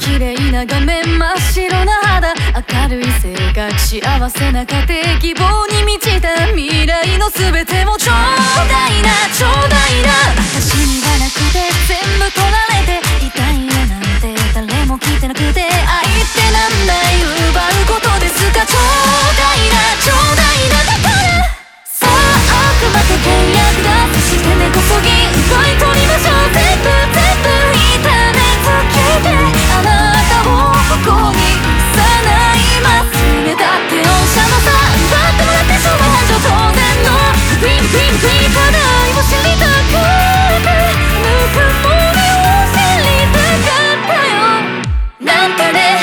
綺麗な画面真っ白な肌、明るい性格幸せな家庭、希望に満ちた未来の全てをちょうだいなちょうだいな。私にはなくて全部取られて、痛いよなんて誰も聞いてなくて、愛ってなんだい奪うことですか。ちょうだいなちょうだいな。だからさあ悪魔と契約だ、そして根こそぎ奪い取りましょう。全部痛めつけてあなたをここにさないますね。だって御社のさ奪ってもらってしまう繁盛当然のクイーンクイーンクイーン、課題を知りたくてぬくもりを知りたかったよなんてね。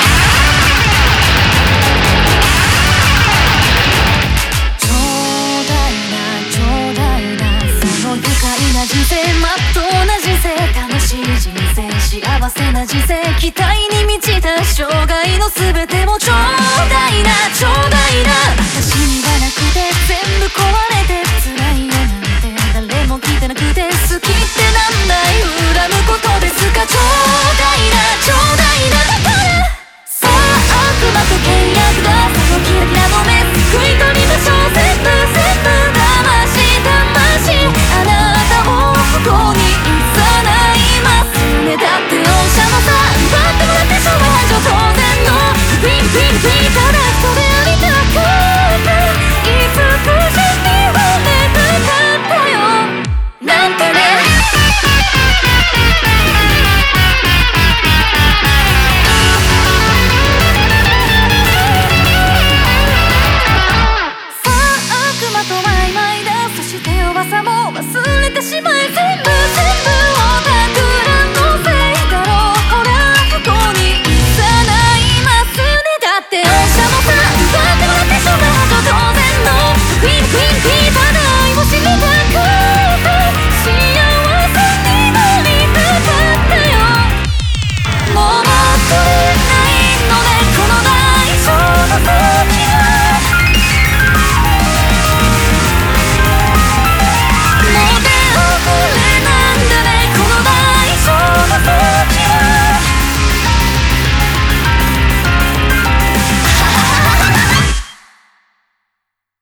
ちょうだいなちょうだいな、その愉快な人生まっとうな人生、楽しい人生幸せな人生、期待に満ちた生涯の全て